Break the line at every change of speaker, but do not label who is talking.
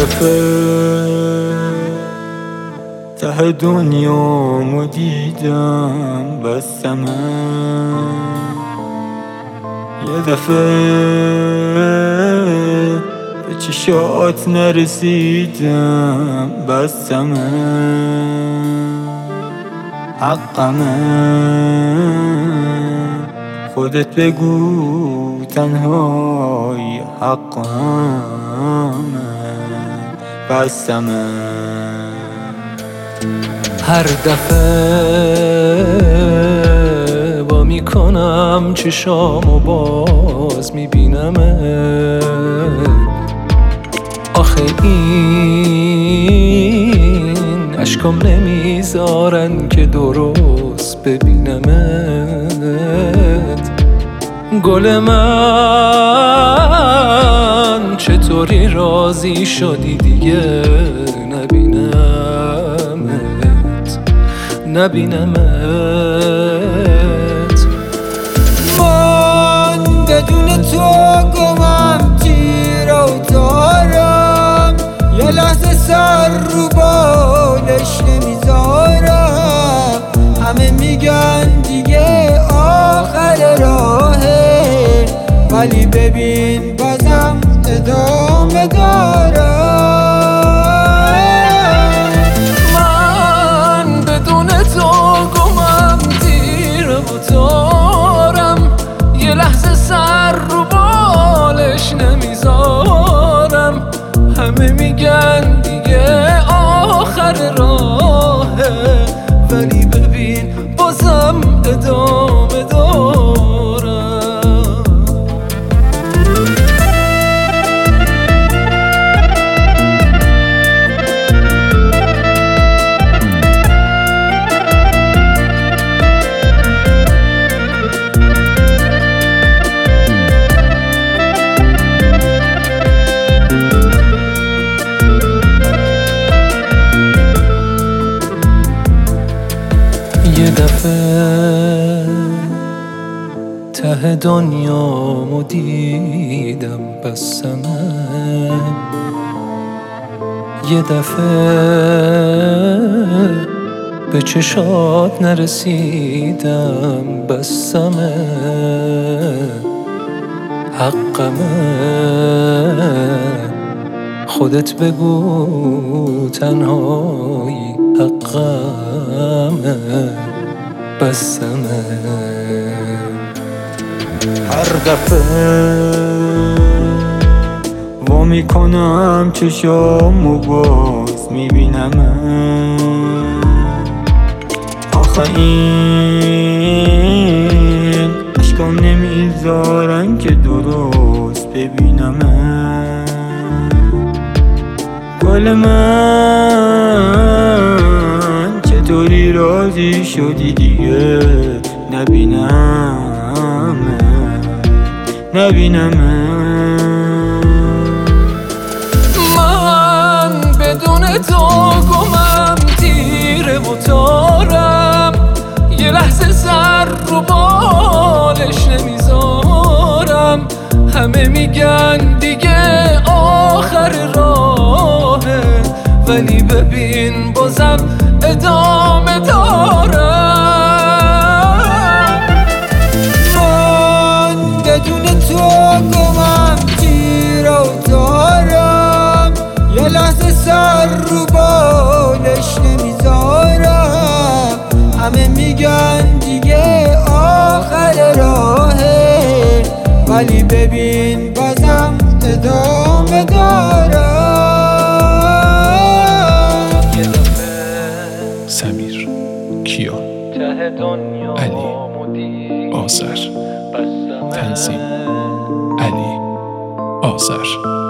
دفعه ته دنیامو دیدم بستم، یه دفعه به چشات نرسیدم بستم، حقمه خودت بگو تنهای حقمه بستم.
هر دفعه با میکنم چشامو باز میبینمت، آخه این اشکام نمیذارن که درست ببینمت. گل من چطوری راضی شدی دیگه نبینمت.
من بدون تو گمم تیر و تارم، یه لحظه سر رو بالش نمیذارم. همه میگن دیگه آخر راهه، ولی ببین بازم ادامه دارم.
یه لحظه سر رو بالش نمیذارم. همه میگن دیگه آخر راهه، ولی ببین بازم ادامه دارم. یه دفعه ته دنیامو دیدم بستم، یه دفعه به چشات نرسیدم بستم، حقمه خودت بگو تنهایی حقمه بستمه.
هر دفعه وا میکنم چشامو باز میبینم، آخه این اشکام نمیذارن که درست ببینم. گل من چطوری راضی شدی دیگه نبینم.
من بدون تو گمم تیره و تارم، یه لحظه سر رو بالش نمیذارم. همه میگن دیگه آخر راهه، ولی ببین بازم ادامه دارم.
من بدون تو گمم تیر و تارم، یه لحظه سر رو بالش نمیذارم. همه میگن دیگه آخر راهه، ولی ببین بازم ادامه دارم.
سمیر، کیا، علی، آذر، تنظیم علی آذر.